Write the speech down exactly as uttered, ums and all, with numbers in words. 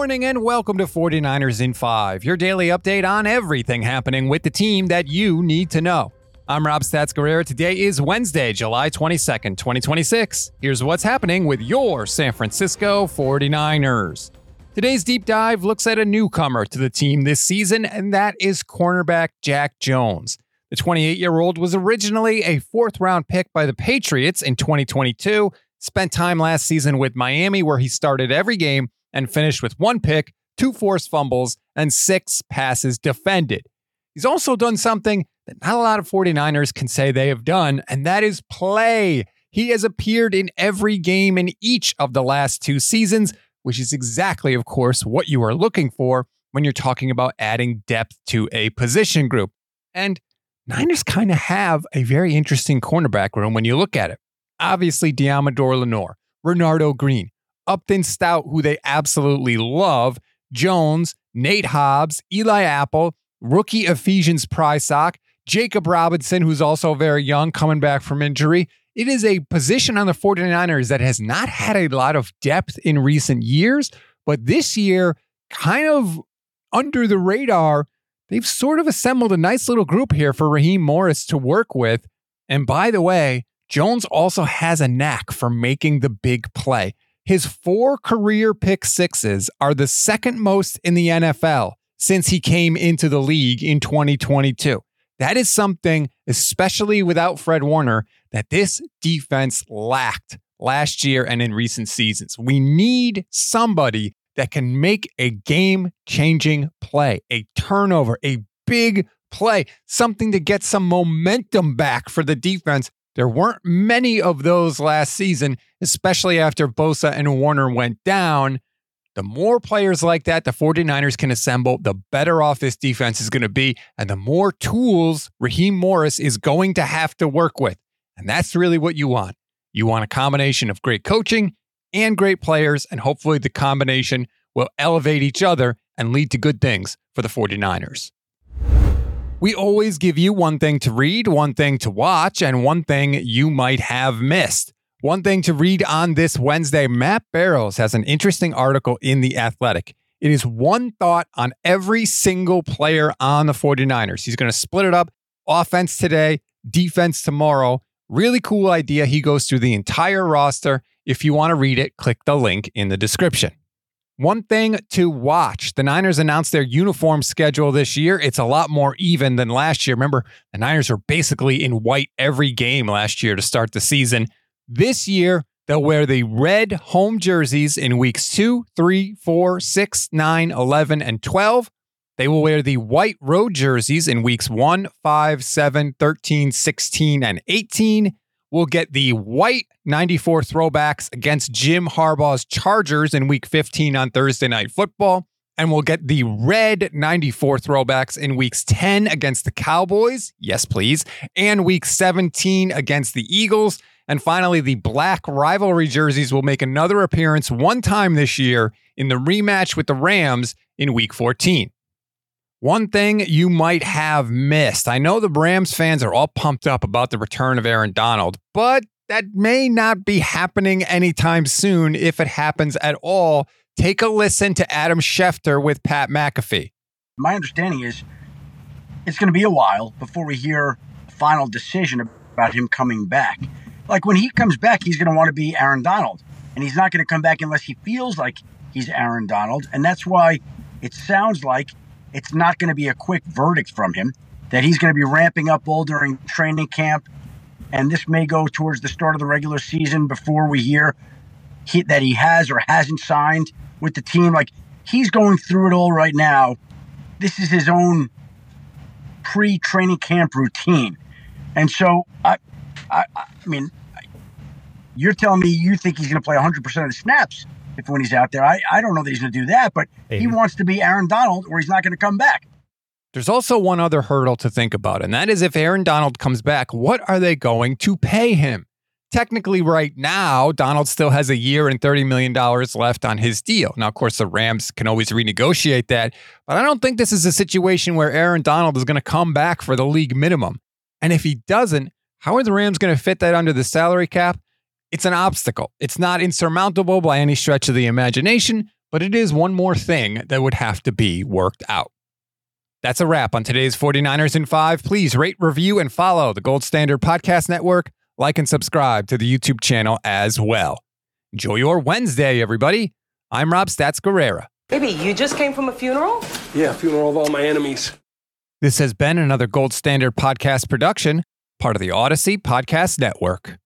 morning and welcome to forty-niners in five, your daily update on everything happening with the team that you need to know. I'm Rob Stats Guerrera. Today is Wednesday, July twenty-second, twenty twenty-six. Here's what's happening with your San Francisco forty-niners. Today's deep dive looks at a newcomer to the team this season, and that is cornerback Jack Jones. The twenty-eight-year-old was originally a fourth-round pick by the Patriots in twenty twenty-two, spent time last season with Miami where he started every game and finished with one pick, two forced fumbles, and six passes defended. He's also done something that not a lot of forty-niners can say they have done, and that is play. He has appeared in every game in each of the last two seasons, which is exactly, of course, what you are looking for when you're talking about adding depth to a position group. And Niners kind of have a very interesting cornerback room when you look at it. Obviously, Deommodore Lenoir, Renardo Green, Upton Stout, who they absolutely love, Jones, Nate Hobbs, Eli Apple, rookie Ephesians Prysock, Jacob Robinson, who's also very young, coming back from injury. It is a position on the forty-niners that has not had a lot of depth in recent years, but this year, kind of under the radar, they've sort of assembled a nice little group here for Raheem Morris to work with. And by the way, Jones also has a knack for making the big play. His four career pick sixes are the second most in the N F L since he came into the league in twenty twenty-two. That is something, especially without Fred Warner, that this defense lacked last year and in recent seasons. We need somebody that can make a game-changing play, a turnover, a big play, something to get some momentum back for the defense. There weren't many of those last season, especially after Bosa and Warner went down. The more players like that the forty-niners can assemble, the better off this defense is going to be, and the more tools Raheem Morris is going to have to work with. And that's really what you want. You want a combination of great coaching and great players, and hopefully the combination will elevate each other and lead to good things for the forty-niners. We always give you one thing to read, one thing to watch, and one thing you might have missed. One thing to read on this Wednesday, Matt Barrows has an interesting article in The Athletic. It is one thought on every single player on the forty-niners. He's going to split it up, offense today, defense tomorrow. Really cool idea. He goes through the entire roster. If you want to read it, click the link in the description. One thing to watch. The Niners announced their uniform schedule this year. It's a lot more even than last year. Remember, the Niners were basically in white every game last year to start the season. This year, they'll wear the red home jerseys in weeks two, three, four, six, nine, eleven, and twelve. They will wear the white road jerseys in weeks one, five, seven, thirteen, sixteen, and eighteen. We'll get the white ninety-four throwbacks against Jim Harbaugh's Chargers in week fifteen on Thursday Night Football. And we'll get the red ninety-four throwbacks in weeks ten against the Cowboys. Yes, please. And week seventeen against the Eagles. And finally, the black rivalry jerseys will make another appearance one time this year in the rematch with the Rams in week fourteen. One thing you might have missed. I know the Rams fans are all pumped up about the return of Aaron Donald, but that may not be happening anytime soon if it happens at all. Take a listen to Adam Schefter with Pat McAfee. My understanding is it's going to be a while before we hear a final decision about him coming back. Like when he comes back, he's going to want to be Aaron Donald, and he's not going to come back unless he feels like he's Aaron Donald. And that's why it sounds like it's not going to be a quick verdict from him, that he's going to be ramping up all during training camp. And this may go towards the start of the regular season before we hear he, that he has or hasn't signed with the team. Like, he's going through it all right now. This is his own pre-training camp routine. And so, I, I, I mean, you're telling me you think he's going to play one hundred percent of the snaps if when he's out there. I, I don't know that he's going to do that, but hey, he wants to be Aaron Donald or he's not going to come back. There's also one other hurdle to think about, and that is if Aaron Donald comes back, what are they going to pay him? Technically, right now, Donald still has a year and thirty million dollars left on his deal. Now, of course, the Rams can always renegotiate that, but I don't think this is a situation where Aaron Donald is going to come back for the league minimum. And if he doesn't, how are the Rams going to fit that under the salary cap? It's an obstacle. It's not insurmountable by any stretch of the imagination, but it is one more thing that would have to be worked out. That's a wrap on today's 49ers in five. Please rate, review, and follow the Gold Standard Podcast Network. Like and subscribe to the YouTube channel as well. Enjoy your Wednesday, everybody. I'm Rob Stats Guerrera. Baby, you just came from a funeral? Yeah, funeral of all my enemies. This has been another Gold Standard Podcast production, part of the Odyssey Podcast Network.